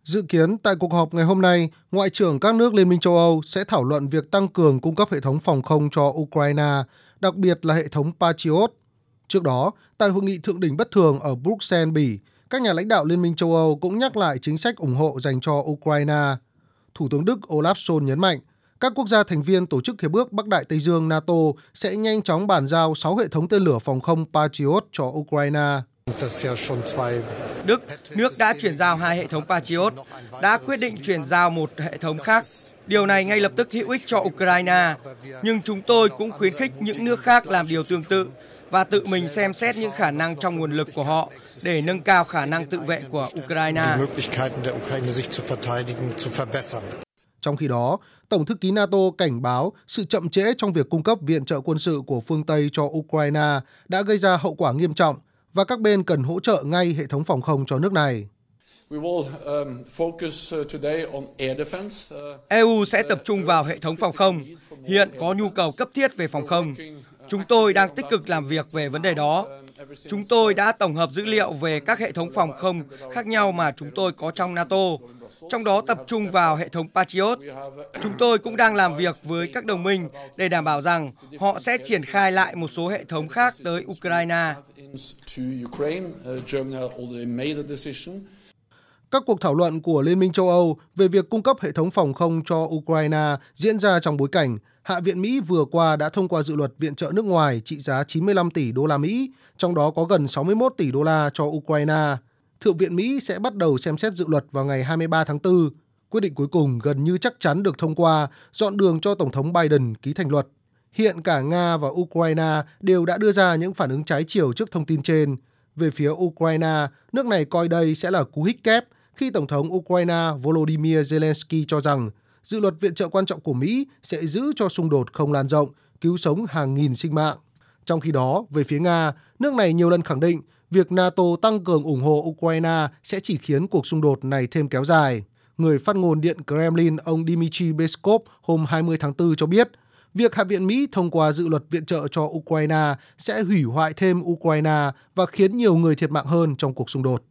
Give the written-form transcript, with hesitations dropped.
Dự kiến tại cuộc họp ngày hôm nay, Ngoại trưởng các nước Liên minh châu Âu sẽ thảo luận việc tăng cường cung cấp hệ thống phòng không cho Ukraine, đặc biệt là hệ thống Patriot. Trước đó, tại hội nghị thượng đỉnh bất thường ở Bruxelles, Bỉ, các nhà lãnh đạo Liên minh châu Âu cũng nhắc lại chính sách ủng hộ dành cho Ukraine. Thủ tướng Đức Olaf Scholz nhấn mạnh, các quốc gia thành viên Tổ chức Hiệp ước Bắc Đại Tây Dương NATO sẽ nhanh chóng bàn giao 6 hệ thống tên lửa phòng không Patriot cho Ukraine. Đức, nước đã chuyển giao 2 hệ thống Patriot, đã quyết định chuyển giao một hệ thống khác. Điều này ngay lập tức hữu ích cho Ukraine, nhưng chúng tôi cũng khuyến khích những nước khác làm điều tương tự và tự mình xem xét những khả năng trong nguồn lực của họ để nâng cao khả năng tự vệ của Ukraine. Trong khi đó, Tổng thư ký NATO cảnh báo sự chậm trễ trong việc cung cấp viện trợ quân sự của phương Tây cho Ukraine đã gây ra hậu quả nghiêm trọng và các bên cần hỗ trợ ngay hệ thống phòng không cho nước này. EU sẽ tập trung vào hệ thống phòng không. Hiện có nhu cầu cấp thiết về phòng không. Chúng tôi đang tích cực làm việc về vấn đề đó. Chúng tôi đã tổng hợp dữ liệu về các hệ thống phòng không khác nhau mà chúng tôi có trong NATO, trong đó tập trung vào hệ thống Patriot. Chúng tôi cũng đang làm việc với các đồng minh để đảm bảo rằng họ sẽ triển khai lại một số hệ thống khác tới Ukraine. Các cuộc thảo luận của Liên minh châu Âu về việc cung cấp hệ thống phòng không cho Ukraine diễn ra trong bối cảnh Hạ viện Mỹ vừa qua đã thông qua dự luật viện trợ nước ngoài trị giá 95 tỷ đô la Mỹ, trong đó có gần 61 tỷ đô la cho Ukraine. Thượng viện Mỹ sẽ bắt đầu xem xét dự luật vào ngày 23 tháng 4. Quyết định cuối cùng gần như chắc chắn được thông qua, dọn đường cho Tổng thống Biden ký thành luật. Hiện cả Nga và Ukraine đều đã đưa ra những phản ứng trái chiều trước thông tin trên. Về phía Ukraine, nước này coi đây sẽ là cú hích kép khi Tổng thống Ukraine Volodymyr Zelensky cho rằng dự luật viện trợ quan trọng của Mỹ sẽ giữ cho xung đột không lan rộng, cứu sống hàng nghìn sinh mạng. Trong khi đó, về phía Nga, nước này nhiều lần khẳng định việc NATO tăng cường ủng hộ Ukraine sẽ chỉ khiến cuộc xung đột này thêm kéo dài. Người phát ngôn Điện Kremlin ông Dmitry Peskov hôm 20 tháng 4 cho biết, việc Hạ viện Mỹ thông qua dự luật viện trợ cho Ukraine sẽ hủy hoại thêm Ukraine và khiến nhiều người thiệt mạng hơn trong cuộc xung đột.